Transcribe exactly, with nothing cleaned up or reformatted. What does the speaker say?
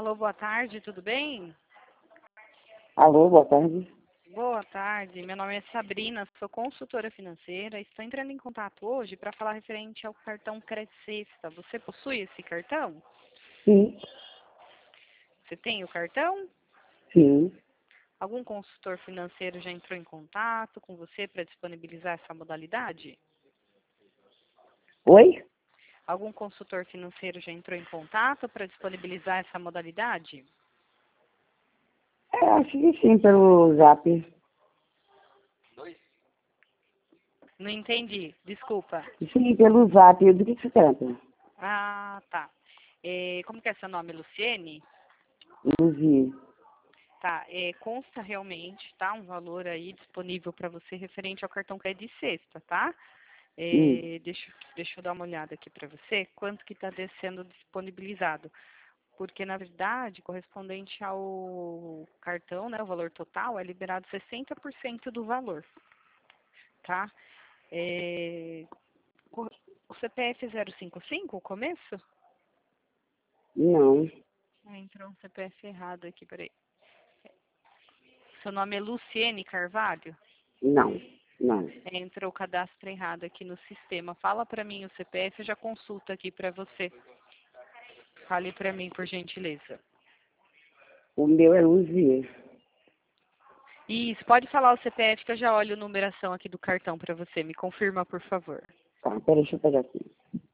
Alô, boa tarde, tudo bem? Alô, boa tarde. Boa tarde, meu nome é Sabrina, sou consultora financeira. Estou entrando em contato hoje para falar referente ao cartão Crescesta. Você possui esse cartão? Sim, Você tem o cartão? sim. Algum consultor financeiro já entrou em contato com você para disponibilizar essa modalidade? Oi? Algum consultor financeiro já entrou em contato para disponibilizar essa modalidade? É, acho que sim, pelo zap. Não entendi, desculpa. Sim, pelo zap. Do que se trata? Ah, tá. É, como que é seu nome, Luciene? Luzia. Tá, é, consta realmente, tá, um valor aí disponível para você referente ao cartão crédito de sexta, tá? Hum. É, deixa, deixa eu dar uma olhada aqui para você, quanto que está sendo disponibilizado. Porque, na verdade, correspondente ao cartão, né, o valor total, é liberado sessenta por cento do valor, tá? É, o C P F zero cinco cinco, o começo? Não, Ah, entrou um C P F errado aqui, peraí. Seu nome é Luciene Carvalho? não, não. Entrou o cadastro errado aqui no sistema. Fala para mim o C P F, eu já consulto aqui para você. Fale para mim, por gentileza. O meu é Luzia. Isso, pode falar o C P F que eu já olho a numeração aqui do cartão para você. Me confirma, por favor. Tá, peraí, deixa eu pegar aqui.